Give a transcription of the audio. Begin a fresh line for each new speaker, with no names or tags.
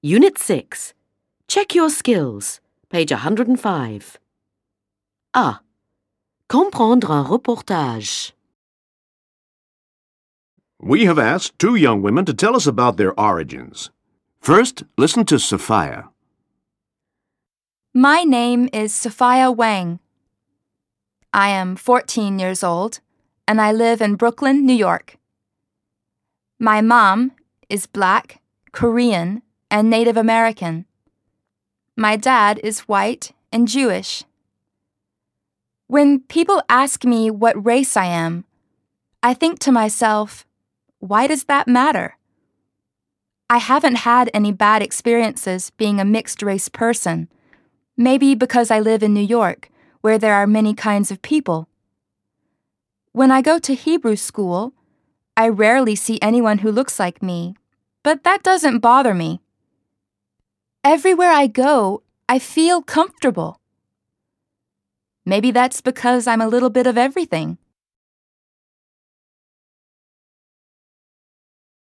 Unit 6. Check your skills. Page 105. A. Comprendre un reportage.
We have asked 2 young women to tell us about their origins. First, listen to Sophia.
My name is Sophia Wang. I am 14 years old, and I live in Brooklyn, New York. My mom is Black, Korean, and Native American. My dad is white and Jewish. When people ask me what race I am, I think to myself, why does that matter? I haven't had any bad experiences being a mixed-race person, maybe because I live in New York, where there are many kinds of people. When I go to Hebrew school, I rarely see anyone who looks like me, but that doesn't bother me. Everywhere I go, I feel comfortable. Maybe that's because I'm a little bit of everything.